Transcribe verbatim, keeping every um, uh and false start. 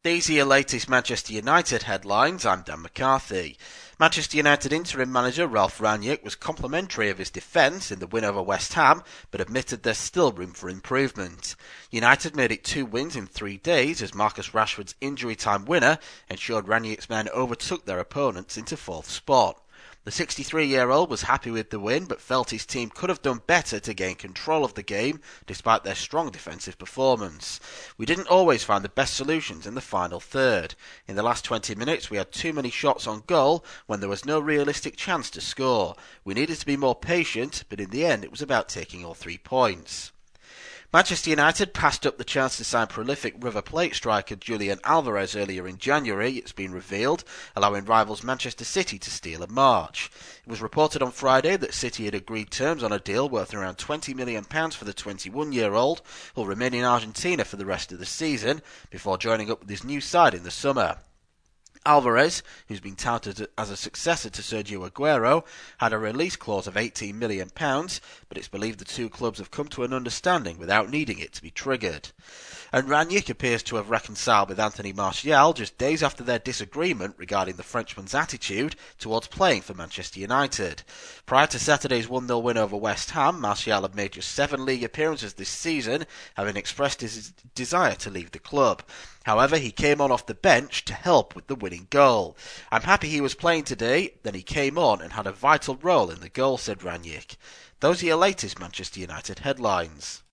These are your latest Manchester United headlines. I'm Dan McCarthy. Manchester United interim manager Ralf Rangnick was complimentary of his defence in the win over West Ham, but admitted there's still room for improvement. United made it two wins in three days as Marcus Rashford's injury-time winner ensured Rangnick's men overtook their opponents into fourth spot. The sixty-three-year-old was happy with the win, but felt his team could have done better to gain control of the game despite their strong defensive performance. We didn't always find the best solutions in the final third. In the last twenty minutes we had too many shots on goal when there was no realistic chance to score. We needed to be more patient, but in the end it was about taking all three points. Manchester United passed up the chance to sign prolific River Plate striker Julian Alvarez earlier in January, it's been revealed, allowing rivals Manchester City to steal a march. It was reported on Friday that City had agreed terms on a deal worth around twenty million pounds for the twenty-one-year-old, who'll remain in Argentina for the rest of the season, before joining up with his new side in the summer. Alvarez, who's been touted as a successor to Sergio Aguero, had a release clause of eighteen million pounds, but it's believed the two clubs have come to an understanding without needing it to be triggered. And Rangnick appears to have reconciled with Anthony Martial just days after their disagreement regarding the Frenchman's attitude towards playing for Manchester United. Prior to Saturday's one nil win over West Ham, Martial had made just seven league appearances this season, having expressed his desire to leave the club. However, he came on off the bench to help with the winning goal. I'm happy he was playing today, then he came on and had a vital role in the goal, said Rangnick. Those are your latest Manchester United headlines.